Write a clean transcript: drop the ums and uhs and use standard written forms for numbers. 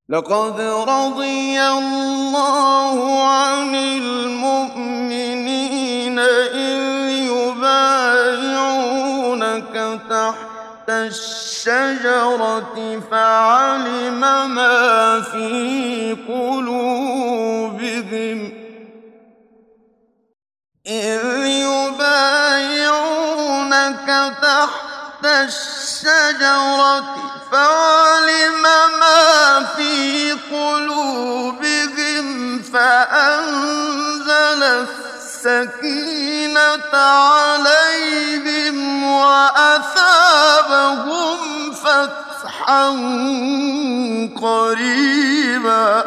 لقد رضي الله عن المؤمنين إذ يبايعونك تحت الشجرة فعلم ما في قلوبهم فأنزل السكينة عليهم وأثابهم فتحا قريبا